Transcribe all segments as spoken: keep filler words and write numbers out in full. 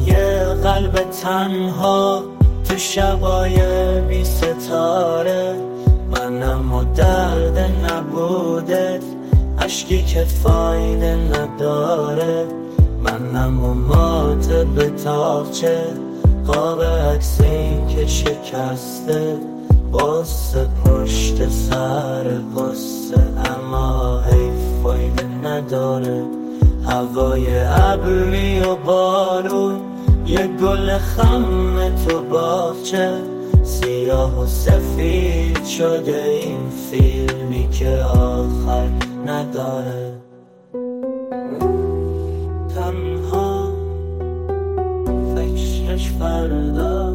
یه قلب تنها تو شبای بی ستاره، منم و درد نبودت، عشقی که فایده نداره، منم و مات به تاقچه، قاب عکسی که شکسته، باسه پشت سر باسه، اما حیف فایده نداره. هوای ابری و بارون، یه گل خم تو باغچه، سیاه و سفید شده این فیلمی که آخر نداره. تنها فکرش فردا،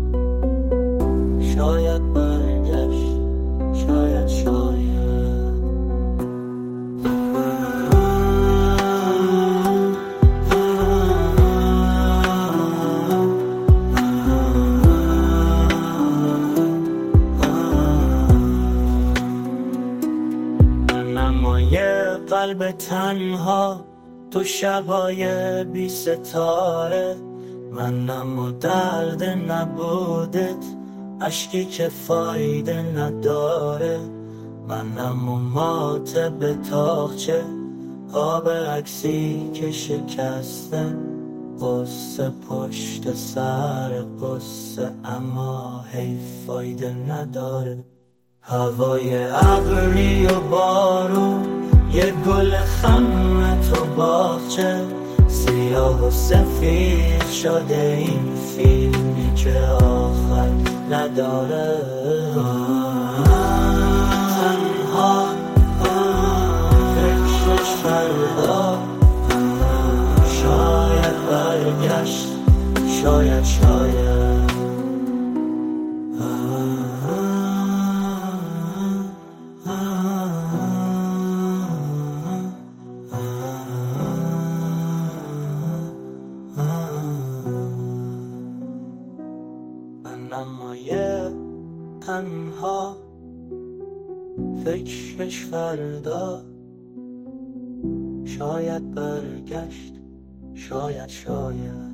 شاید برگشت، شاید شاید منم یه قلب تنها تو شبای بی ستاره، منم و درد نبودت، عشقی که فایده نداره، منم و مات به تاقچه، قاب عکسی که شکسته، قصه پشت سر قصه، اما حیف فایده نداره. هوای ابری و بارون، یه گل خم تو باغچه، سیاه و سفید شده این فیلمی که آخر نداره. تنها فکرش فردا، شاید برگشت، شاید شاید اما یه تنها فکرش فردا، شاید برگشت، شاید شاید